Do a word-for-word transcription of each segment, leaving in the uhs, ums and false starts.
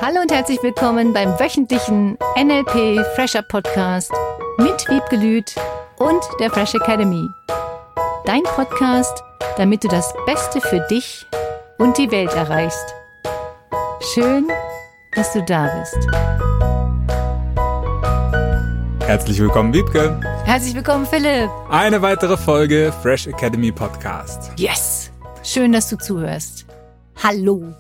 Hallo und herzlich willkommen beim wöchentlichen N L P Fresher Podcast mit Wiebke Lüth und der Fresh Academy. Dein Podcast, damit du das Beste für dich und die Welt erreichst. Schön, dass du da bist. Herzlich willkommen, Wiebke. Herzlich willkommen, Philipp. Eine weitere Folge Fresh Academy Podcast. Yes! Schön, dass du zuhörst. Hallo.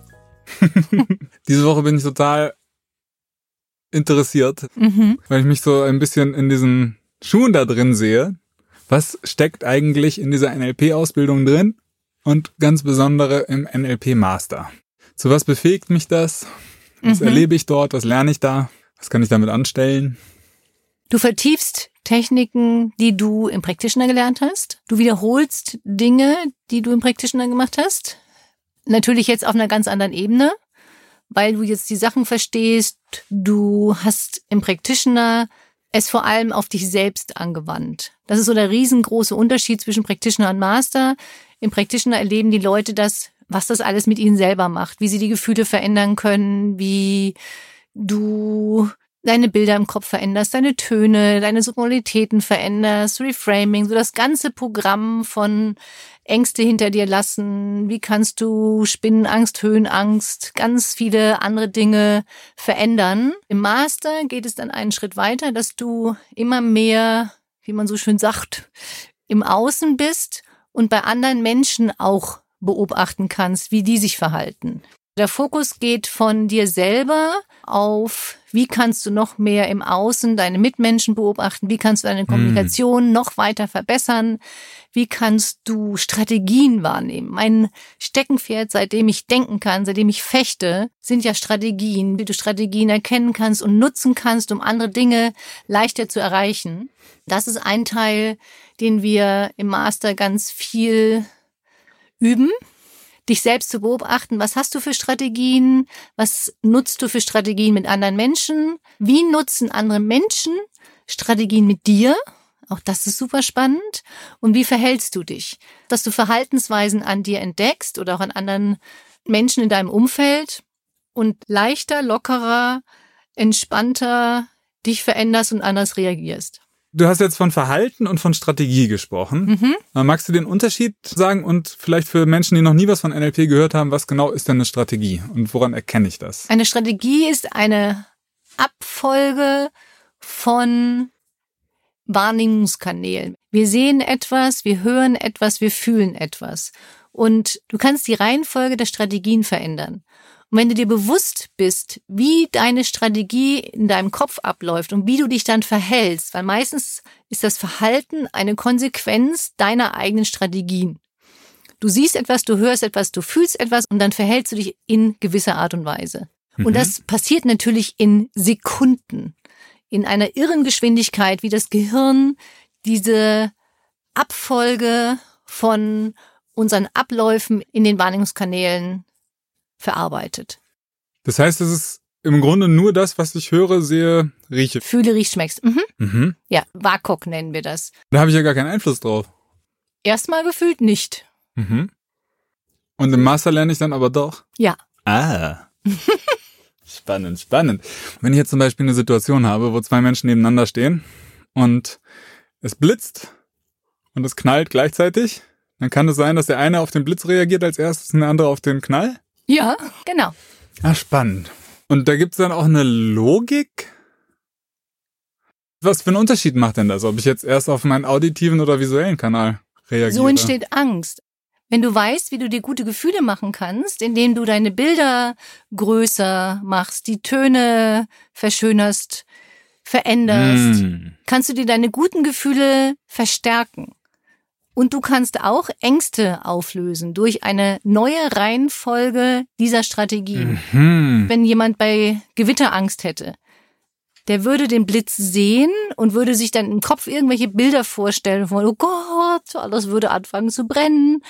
Diese Woche bin ich total interessiert, mhm. weil ich mich so ein bisschen in diesen Schuhen da drin sehe. Was steckt eigentlich in dieser N L P-Ausbildung drin und ganz besondere im N L P-Master? Zu was befähigt mich das? Was mhm. erlebe ich dort? Was lerne ich da? Was kann ich damit anstellen? Du vertiefst Techniken, die du im Practitioner gelernt hast. Du wiederholst Dinge, die du im Practitioner gemacht hast. Natürlich jetzt auf einer ganz anderen Ebene, weil du jetzt die Sachen verstehst. Du hast im Practitioner es vor allem auf dich selbst angewandt. Das ist so der riesengroße Unterschied zwischen Practitioner und Master. Im Practitioner erleben die Leute das, was das alles mit ihnen selber macht, wie sie die Gefühle verändern können, wie du deine Bilder im Kopf veränderst, deine Töne, deine Sonoritäten veränderst, Reframing, so das ganze Programm von Ängste hinter dir lassen, wie kannst du Spinnenangst, Höhenangst, ganz viele andere Dinge verändern. Im Master geht es dann einen Schritt weiter, dass du immer mehr, wie man so schön sagt, im Außen bist und bei anderen Menschen auch beobachten kannst, wie die sich verhalten. Der Fokus geht von dir selber auf, wie kannst du noch mehr im Außen deine Mitmenschen beobachten, wie kannst du deine Kommunikation mm. noch weiter verbessern, wie kannst du Strategien wahrnehmen. Mein Steckenpferd, seitdem ich denken kann, seitdem ich fechte, sind ja Strategien, wie du Strategien erkennen kannst und nutzen kannst, um andere Dinge leichter zu erreichen. Das ist ein Teil, den wir im Master ganz viel üben. Dich selbst zu beobachten, was hast du für Strategien, was nutzt du für Strategien mit anderen Menschen, wie nutzen andere Menschen Strategien mit dir, auch das ist super spannend, und wie verhältst du dich, dass du Verhaltensweisen an dir entdeckst oder auch an anderen Menschen in deinem Umfeld und leichter, lockerer, entspannter dich veränderst und anders reagierst. Du hast jetzt von Verhalten und von Strategie gesprochen. Mhm. Magst du den Unterschied sagen und vielleicht für Menschen, die noch nie was von N L P gehört haben, was genau ist denn eine Strategie und woran erkenne ich das? Eine Strategie ist eine Abfolge von Wahrnehmungskanälen. Wir sehen etwas, wir hören etwas, wir fühlen etwas. Und du kannst die Reihenfolge der Strategien verändern. Und wenn du dir bewusst bist, wie deine Strategie in deinem Kopf abläuft und wie du dich dann verhältst, weil meistens ist das Verhalten eine Konsequenz deiner eigenen Strategien. Du siehst etwas, du hörst etwas, du fühlst etwas und dann verhältst du dich in gewisser Art und Weise. Mhm. Und das passiert natürlich in Sekunden, in einer irren Geschwindigkeit, wie das Gehirn diese Abfolge von unseren Abläufen in den Wahrnehmungskanälen verarbeitet. Das heißt, es ist im Grunde nur das, was ich höre, sehe, rieche. Fühle, riech, schmeckst. Mhm. Mhm. Ja, W A K O K nennen wir das. Da habe ich ja gar keinen Einfluss drauf. Erstmal gefühlt nicht. Mhm. Und im Master lerne ich dann aber doch? Ja. Ah. Spannend, spannend. Wenn ich jetzt zum Beispiel eine Situation habe, wo zwei Menschen nebeneinander stehen und es blitzt und es knallt gleichzeitig, dann kann es sein, dass der eine auf den Blitz reagiert als erstes und der andere auf den Knall? Ja, genau. Ah, spannend. Und da gibt's dann auch eine Logik? Was für einen Unterschied macht denn das, ob ich jetzt erst auf meinen auditiven oder visuellen Kanal reagiere? So entsteht Angst. Wenn du weißt, wie du dir gute Gefühle machen kannst, indem du deine Bilder größer machst, die Töne verschönerst, veränderst, mm. kannst du dir deine guten Gefühle verstärken. Und du kannst auch Ängste auflösen durch eine neue Reihenfolge dieser Strategien. Mhm. Wenn jemand bei Gewitter Angst hätte, der würde den Blitz sehen und würde sich dann im Kopf irgendwelche Bilder vorstellen von, oh Gott, alles würde anfangen zu brennen.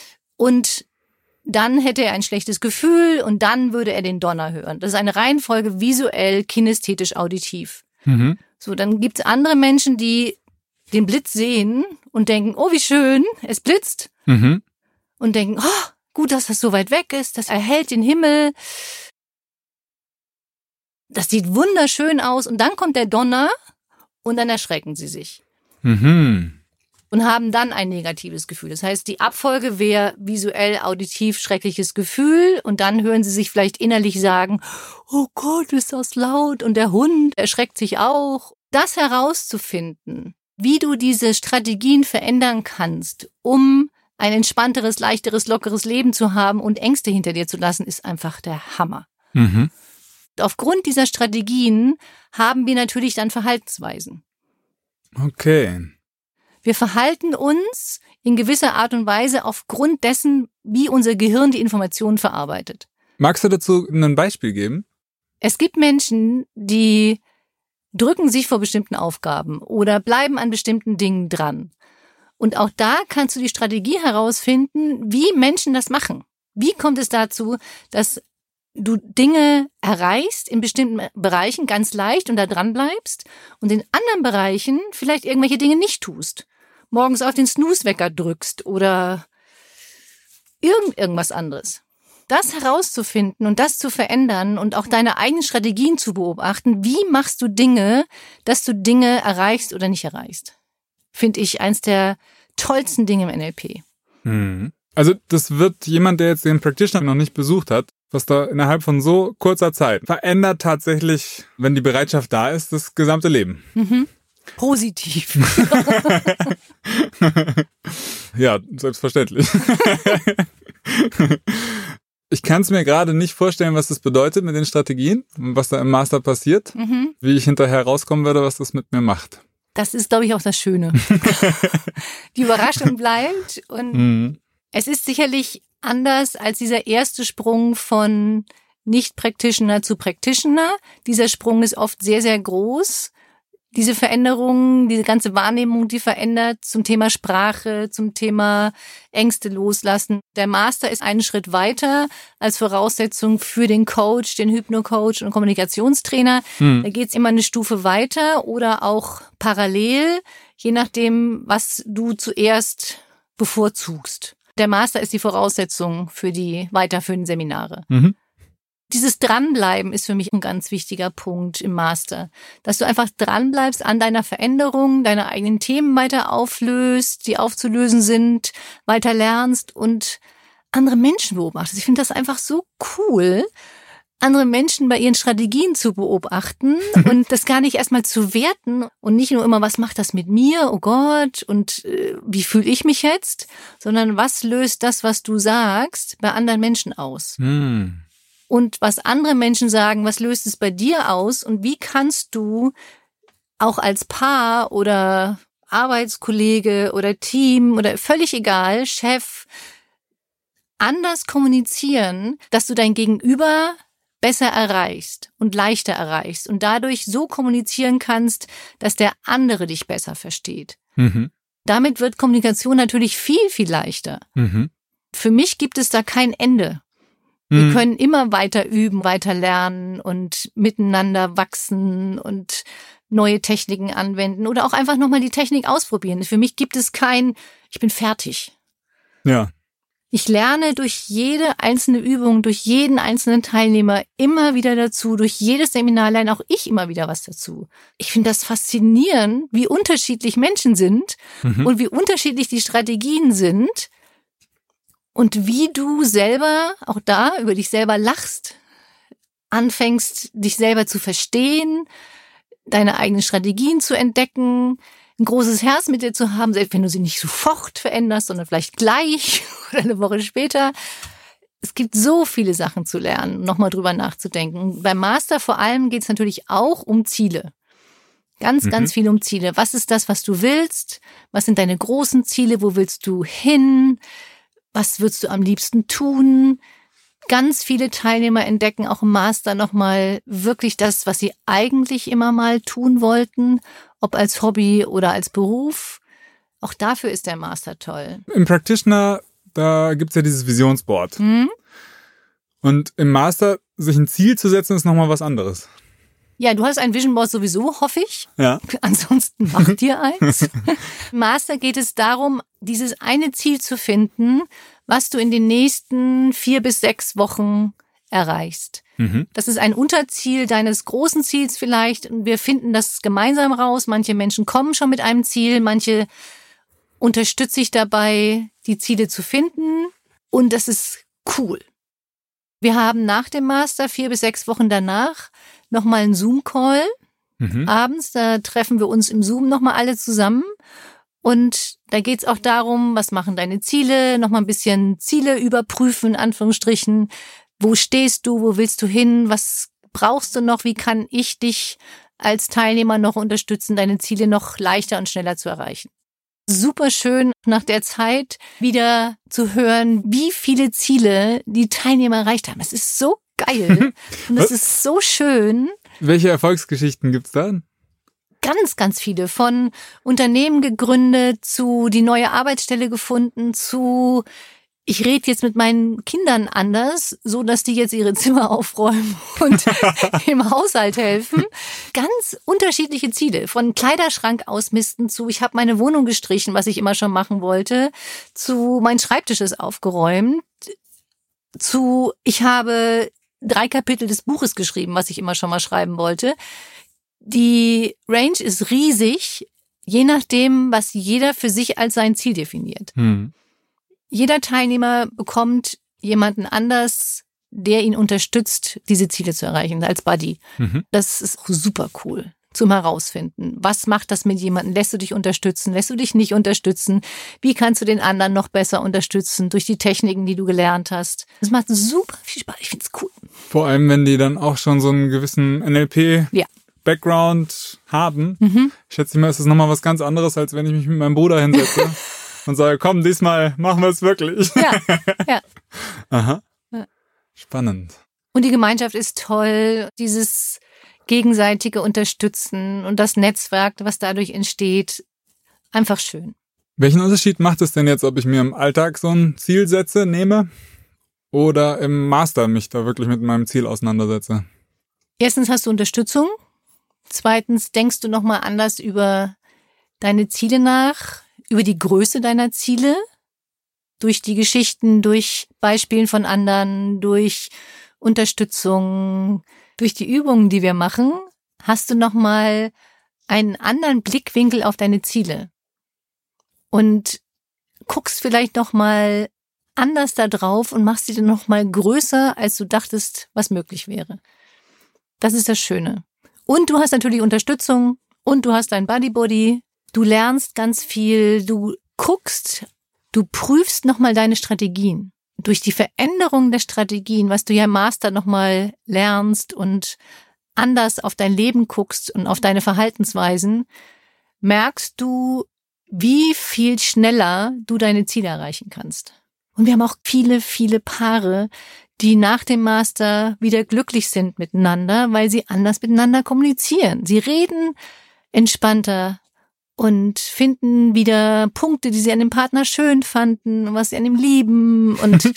Und dann hätte er ein schlechtes Gefühl und dann würde er den Donner hören. Das ist eine Reihenfolge visuell, kinästhetisch, auditiv. Mhm. So, dann gibt es andere Menschen, die den Blitz sehen und denken, oh, wie schön, es blitzt. Mhm. Und denken, oh, gut, dass das so weit weg ist, das erhellt den Himmel. das sieht wunderschön aus und dann kommt der Donner und dann erschrecken sie sich. Mhm. Und haben dann ein negatives Gefühl. Das heißt, die Abfolge wäre visuell, auditiv, schreckliches Gefühl und dann hören sie sich vielleicht innerlich sagen, oh Gott, ist das laut und der Hund erschreckt sich auch. Das herauszufinden, wie du diese Strategien verändern kannst, um ein entspannteres, leichteres, lockeres Leben zu haben und Ängste hinter dir zu lassen, ist einfach der Hammer. Mhm. Aufgrund dieser Strategien haben wir natürlich dann Verhaltensweisen. Okay. Wir verhalten uns in gewisser Art und Weise aufgrund dessen, wie unser Gehirn die Informationen verarbeitet. Magst du dazu ein Beispiel geben? Es gibt Menschen, die drücken sich vor bestimmten Aufgaben oder bleiben an bestimmten Dingen dran. Und auch da kannst du die Strategie herausfinden, wie Menschen das machen. Wie kommt es dazu, dass du Dinge erreichst in bestimmten Bereichen ganz leicht und da dran bleibst und in anderen Bereichen vielleicht irgendwelche Dinge nicht tust. Morgens auf den Snooze-Wecker drückst oder irgend, irgendwas anderes. Das herauszufinden und das zu verändern und auch deine eigenen Strategien zu beobachten, wie machst du Dinge, dass du Dinge erreichst oder nicht erreichst, finde ich eins der tollsten Dinge im N L P. Mhm. Also das wird jemand, der jetzt den Practitioner noch nicht besucht hat, was da innerhalb von so kurzer Zeit verändert tatsächlich, wenn die Bereitschaft da ist, das gesamte Leben. Mhm. Positiv. Ja, selbstverständlich. Ich kann es mir gerade nicht vorstellen, was das bedeutet mit den Strategien, was da im Master passiert, Mhm. wie ich hinterher rauskommen werde, was das mit mir macht. Das ist, glaube ich, auch das Schöne. Die Überraschung bleibt und Mhm. es ist sicherlich anders als dieser erste Sprung von Nicht-Practitioner zu Practitioner. Dieser Sprung ist oft sehr, sehr groß. Diese Veränderung, diese ganze Wahrnehmung, die verändert zum Thema Sprache, zum Thema Ängste loslassen. Der Master ist einen Schritt weiter als Voraussetzung für den Coach, den Hypno-Coach und Kommunikationstrainer. Mhm. Da geht's immer eine Stufe weiter oder auch parallel, je nachdem, was du zuerst bevorzugst. Der Master ist die Voraussetzung für die weiterführenden Seminare. Mhm. Dieses Dranbleiben ist für mich ein ganz wichtiger Punkt im Master. Dass du einfach dranbleibst an deiner Veränderung, deine eigenen Themen weiter auflöst, die aufzulösen sind, weiter lernst und andere Menschen beobachtest. Ich finde das einfach so cool, andere Menschen bei ihren Strategien zu beobachten und das gar nicht erstmal zu werten und nicht nur immer, was macht das mit mir, oh Gott, und äh, wie fühle ich mich jetzt, sondern was löst das, was du sagst, bei anderen Menschen aus. Mhm. Und was andere Menschen sagen, was löst es bei dir aus und wie kannst du auch als Paar oder Arbeitskollege oder Team oder völlig egal, Chef, anders kommunizieren, dass du dein Gegenüber besser erreichst und leichter erreichst und dadurch so kommunizieren kannst, dass der andere dich besser versteht. Mhm. Damit wird Kommunikation natürlich viel, viel leichter. Mhm. Für mich gibt es da kein Ende. Wir können immer weiter üben, weiter lernen und miteinander wachsen und neue Techniken anwenden oder auch einfach nochmal die Technik ausprobieren. Für mich gibt es kein, ich bin fertig. Ja. Ich lerne durch jede einzelne Übung, durch jeden einzelnen Teilnehmer immer wieder dazu, durch jedes Seminar lerne auch ich immer wieder was dazu. Ich finde das faszinierend, wie unterschiedlich Menschen sind Mhm. und wie unterschiedlich die Strategien sind. Und wie du selber, auch da, über dich selber lachst, anfängst, dich selber zu verstehen, deine eigenen Strategien zu entdecken, ein großes Herz mit dir zu haben, selbst wenn du sie nicht sofort veränderst, sondern vielleicht gleich oder eine Woche später. Es gibt so viele Sachen zu lernen, nochmal drüber nachzudenken. Beim Master vor allem geht es natürlich auch um Ziele. Ganz, Mhm. ganz viel um Ziele. Was ist das, was du willst? Was sind deine großen Ziele? Wo willst du hin? Was würdest du am liebsten tun? Ganz viele Teilnehmer entdecken auch im Master nochmal wirklich das, was sie eigentlich immer mal tun wollten, ob als Hobby oder als Beruf. Auch dafür ist der Master toll. Im Practitioner, da gibt's ja dieses Visionsboard. Hm? Und im Master sich ein Ziel zu setzen, ist nochmal was anderes. Ja, du hast ein Vision Board sowieso, hoffe ich. Ja. Ansonsten mach dir eins. Im Master geht es darum, dieses eine Ziel zu finden, was du in den nächsten vier bis sechs Wochen erreichst. Mhm. Das ist ein Unterziel deines großen Ziels vielleicht und wir finden das gemeinsam raus. Manche Menschen kommen schon mit einem Ziel, manche unterstütze ich dabei, die Ziele zu finden und das ist cool. Wir haben nach dem Master, vier bis sechs Wochen danach, nochmal einen Zoom-Call. Mhm. Abends, da treffen wir uns im Zoom nochmal alle zusammen. Und da geht's auch darum, was machen deine Ziele, nochmal ein bisschen Ziele überprüfen, in Anführungsstrichen. Wo stehst du, wo willst du hin, was brauchst du noch, wie kann ich dich als Teilnehmer noch unterstützen, deine Ziele noch leichter und schneller zu erreichen. Super schön, nach der Zeit wieder zu hören, wie viele Ziele die Teilnehmer erreicht haben. Es ist so geil und es ist so schön. Welche Erfolgsgeschichten gibt's da? Ganz, ganz viele. Von Unternehmen gegründet, zu die neue Arbeitsstelle gefunden, zu ich rede jetzt mit meinen Kindern anders, so dass die jetzt ihre Zimmer aufräumen und im Haushalt helfen. Ganz unterschiedliche Ziele. Von Kleiderschrank ausmisten zu ich habe meine Wohnung gestrichen, was ich immer schon machen wollte, zu mein Schreibtisch ist aufgeräumt, zu ich habe drei Kapitel des Buches geschrieben, was ich immer schon mal schreiben wollte. Die Range ist riesig, je nachdem, was jeder für sich als sein Ziel definiert. Hm. Jeder Teilnehmer bekommt jemanden anders, der ihn unterstützt, diese Ziele zu erreichen, als Buddy. Mhm. Das ist auch super cool zum Herausfinden. Was macht das mit jemandem? Lässt du dich unterstützen? Lässt du dich nicht unterstützen? Wie kannst du den anderen noch besser unterstützen durch die Techniken, die du gelernt hast? Das macht super viel Spaß. Ich finde es cool. Vor allem, wenn die dann auch schon so einen gewissen N L P Ja. Background haben. Mhm. Ich schätze mal, ist das nochmal was ganz anderes, als wenn ich mich mit meinem Bruder hinsetze und sage, komm, diesmal machen wir es wirklich. Ja, ja. Aha. Ja. Spannend. Und die Gemeinschaft ist toll, dieses gegenseitige Unterstützen und das Netzwerk, was dadurch entsteht, einfach schön. Welchen Unterschied macht es denn jetzt, ob ich mir im Alltag so ein Ziel setze, nehme oder im Master mich da wirklich mit meinem Ziel auseinandersetze? Erstens hast du Unterstützung. Zweitens denkst du nochmal anders über deine Ziele nach, über die Größe deiner Ziele, durch die Geschichten, durch Beispielen von anderen, durch Unterstützung, durch die Übungen, die wir machen, hast du nochmal einen anderen Blickwinkel auf deine Ziele und guckst vielleicht nochmal anders da drauf und machst sie dann nochmal größer, als du dachtest, was möglich wäre. Das ist das Schöne. Und du hast natürlich Unterstützung und du hast dein Buddy-Buddy. Du lernst ganz viel, du guckst, du prüfst nochmal deine Strategien. Durch die Veränderung der Strategien, was du ja im Master nochmal lernst und anders auf dein Leben guckst und auf deine Verhaltensweisen, merkst du, wie viel schneller du deine Ziele erreichen kannst. Und wir haben auch viele, viele Paare, die nach dem Master wieder glücklich sind miteinander, weil sie anders miteinander kommunizieren. Sie reden entspannter und finden wieder Punkte, die sie an dem Partner schön fanden, was sie an ihm lieben und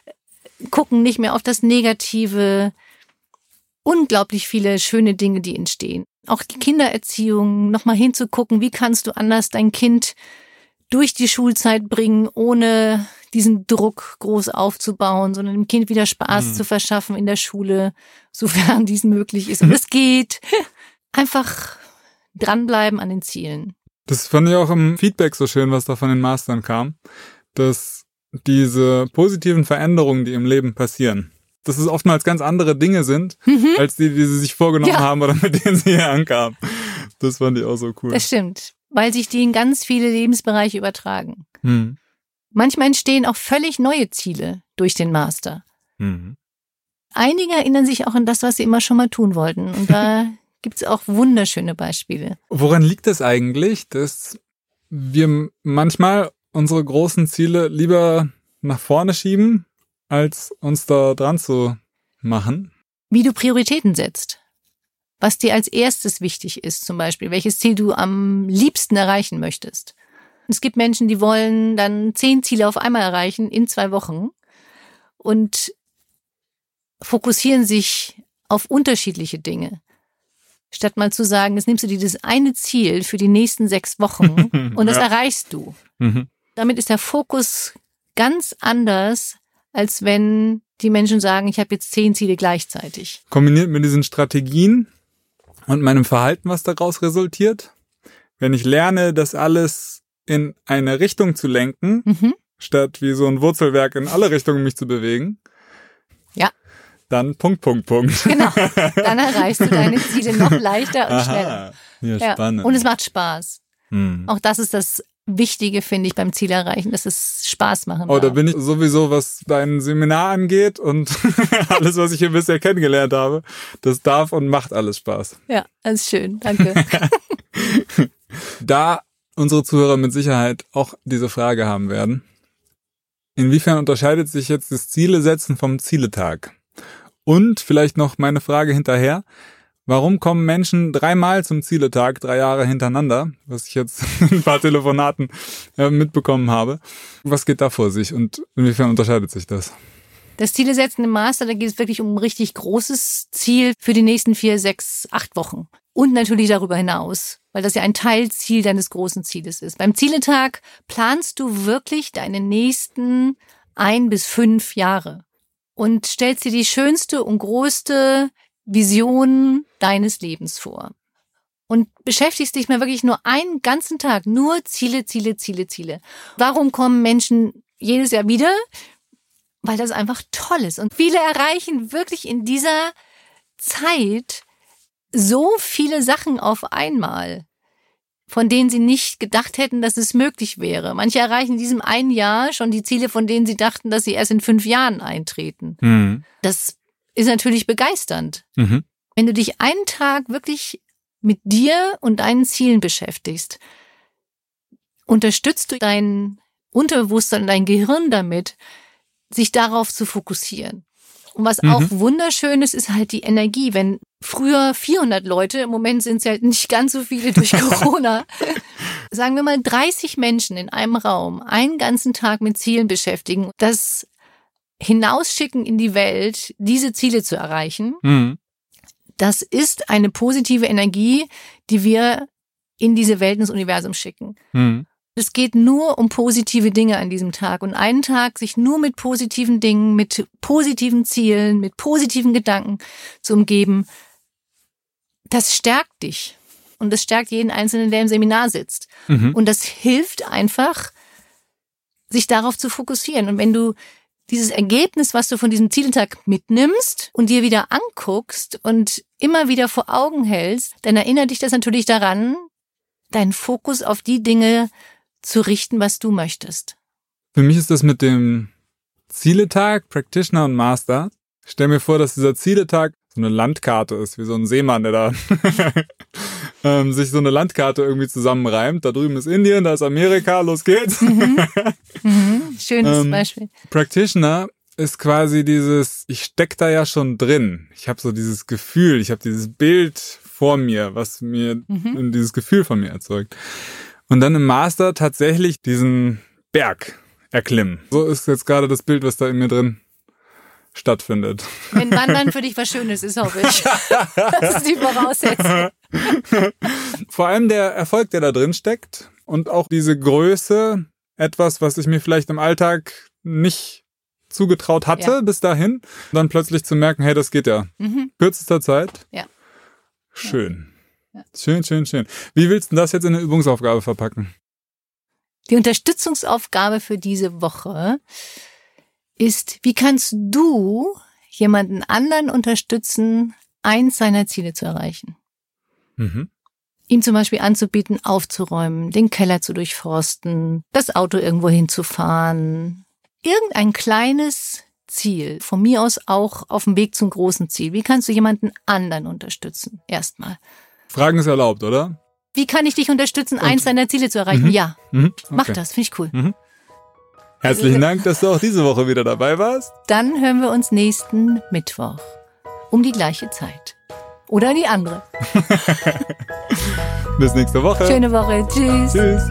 gucken nicht mehr auf das Negative. Unglaublich viele schöne Dinge, die entstehen. Auch die Kindererziehung, nochmal hinzugucken, wie kannst du anders dein Kind durch die Schulzeit bringen, ohne diesen Druck groß aufzubauen, sondern dem Kind wieder Spaß mhm. zu verschaffen in der Schule, sofern dies möglich ist. Und es geht. Einfach dranbleiben an den Zielen. Das fand ich auch im Feedback so schön, was da von den Mastern kam, dass diese positiven Veränderungen, die im Leben passieren, dass es oftmals ganz andere Dinge sind, mhm. als die, die sie sich vorgenommen ja. haben oder mit denen sie hier ankamen. Das fand ich auch so cool. Das stimmt, weil sich die in ganz viele Lebensbereiche übertragen. Mhm. Manchmal entstehen auch völlig neue Ziele durch den Master. Mhm. Einige erinnern sich auch an das, was sie immer schon mal tun wollten. Und da gibt es auch wunderschöne Beispiele. Woran liegt es eigentlich, dass wir manchmal unsere großen Ziele lieber nach vorne schieben, als uns da dran zu machen? Wie du Prioritäten setzt. Was dir als erstes wichtig ist, zum Beispiel. Welches Ziel du am liebsten erreichen möchtest. Es gibt Menschen, die wollen dann zehn Ziele auf einmal erreichen in zwei Wochen und fokussieren sich auf unterschiedliche Dinge. Statt mal zu sagen, jetzt nimmst du dir das eine Ziel für die nächsten sechs Wochen und das ja. erreichst du. Mhm. Damit ist der Fokus ganz anders, als wenn die Menschen sagen, ich habe jetzt zehn Ziele gleichzeitig. Kombiniert mit diesen Strategien und meinem Verhalten, was daraus resultiert, wenn ich lerne, das alles in eine Richtung zu lenken, mhm. statt wie so ein Wurzelwerk in alle Richtungen mich zu bewegen, ja. dann Punkt, Punkt, Punkt. Genau, dann erreichst du deine Ziele noch leichter und Aha. schneller. Ja, ja, spannend. Und es macht Spaß. Hm. Auch das ist das Wichtige, finde ich, beim Ziel erreichen, dass es Spaß machen darf. Oh, da bin ich sowieso, was dein Seminar angeht und alles, was ich hier bisher kennengelernt habe, das darf und macht alles Spaß. Ja, das ist schön. Danke. Da unsere Zuhörer mit Sicherheit auch diese Frage haben werden, inwiefern unterscheidet sich jetzt das Zielesetzen vom Zieletag? Und vielleicht noch meine Frage hinterher, warum kommen Menschen dreimal zum Zieletag, drei Jahre hintereinander, was ich jetzt in ein paar Telefonaten äh, mitbekommen habe? Was geht da vor sich und inwiefern unterscheidet sich das? Das Zielesetzen im Master, da geht es wirklich um ein richtig großes Ziel für die nächsten vier, sechs, acht Wochen. Und natürlich darüber hinaus, weil das ja ein Teilziel deines großen Zieles ist. Beim Zieletag planst du wirklich deine nächsten ein bis fünf Jahre und stellst dir die schönste und größte Vision deines Lebens vor. Und beschäftigst dich mal wirklich nur einen ganzen Tag, nur Ziele, Ziele, Ziele, Ziele. Warum kommen Menschen jedes Jahr wieder? Weil das einfach toll ist. Und viele erreichen wirklich in dieser Zeit so viele Sachen auf einmal, von denen sie nicht gedacht hätten, dass es möglich wäre. Manche erreichen in diesem einen Jahr schon die Ziele, von denen sie dachten, dass sie erst in fünf Jahren eintreten. Mhm. Das ist natürlich begeisternd. Mhm. Wenn du dich einen Tag wirklich mit dir und deinen Zielen beschäftigst, unterstützt du dein Unterbewusstsein und dein Gehirn damit, sich darauf zu fokussieren. Und was mhm. auch wunderschön ist, ist halt die Energie. Wenn früher vierhundert Leute, im Moment sind es halt nicht ganz so viele durch Corona, sagen wir mal dreißig Menschen in einem Raum einen ganzen Tag mit Zielen beschäftigen, das hinausschicken in die Welt, diese Ziele zu erreichen, mhm. das ist eine positive Energie, die wir in diese Welt, ins Universum schicken. Mhm. Es geht nur um positive Dinge an diesem Tag. Und einen Tag sich nur mit positiven Dingen, mit positiven Zielen, mit positiven Gedanken zu umgeben, das stärkt dich. Und das stärkt jeden Einzelnen, der im Seminar sitzt. Mhm. Und das hilft einfach, sich darauf zu fokussieren. Und wenn du dieses Ergebnis, was du von diesem Zieltag mitnimmst und dir wieder anguckst und immer wieder vor Augen hältst, dann erinnert dich das natürlich daran, deinen Fokus auf die Dinge zu richten, was du möchtest. Für mich ist das mit dem Zieletag, Practitioner und Master. Ich stell mir vor, dass dieser Zieletag so eine Landkarte ist, wie so ein Seemann, der da ähm, sich so eine Landkarte irgendwie zusammenreimt. Da drüben ist Indien, da ist Amerika, los geht's. Mhm. Mhm. Schönes ähm, Beispiel. Practitioner ist quasi dieses, ich steck da ja schon drin. Ich habe so dieses Gefühl, ich habe dieses Bild vor mir, was mir mhm. dieses Gefühl von mir erzeugt. Und dann im Master tatsächlich diesen Berg erklimmen. So ist jetzt gerade das Bild, was da in mir drin stattfindet. Wenn Wandern für dich was Schönes ist, hoffe ich. Das ist die Voraussetzung. Vor allem der Erfolg, der da drin steckt und auch diese Größe, etwas, was ich mir vielleicht im Alltag nicht zugetraut hatte ja. bis dahin, dann plötzlich zu merken, hey, das geht ja. Mhm. Kürzester Zeit. Ja. Schön. Ja. Schön, schön, schön. Wie willst du das jetzt in eine Übungsaufgabe verpacken? Die Unterstützungsaufgabe für diese Woche ist, wie kannst du jemanden anderen unterstützen, eins seiner Ziele zu erreichen? Mhm. Ihm zum Beispiel anzubieten, aufzuräumen, den Keller zu durchforsten, das Auto irgendwo hinzufahren. Irgendein kleines Ziel, von mir aus auch auf dem Weg zum großen Ziel. Wie kannst du jemanden anderen unterstützen? Erstmal. Fragen ist erlaubt, oder? Wie kann ich dich unterstützen, Und? eins deiner Ziele zu erreichen? Mhm. Ja, mhm. Okay. Mach das, finde ich cool. Mhm. Herzlichen Dank, dass du auch diese Woche wieder dabei warst. Dann hören wir uns nächsten Mittwoch um die gleiche Zeit. Oder die andere. Bis nächste Woche. Schöne Woche. Tschüss. Tschüss.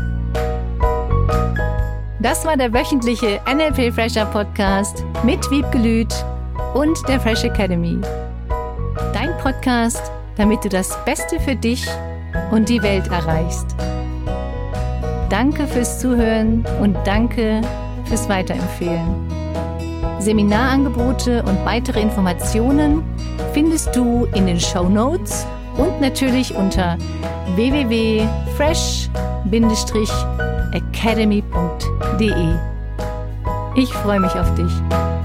Das war der wöchentliche N L P Fresher Podcast mit Wiebke Lüth und der Fresh Academy. Dein Podcast, damit du das Beste für dich und die Welt erreichst. Danke fürs Zuhören und danke fürs Weiterempfehlen. Seminarangebote und weitere Informationen findest du in den Shownotes und natürlich unter w w w punkt fresh academy punkt d e. Ich freue mich auf dich.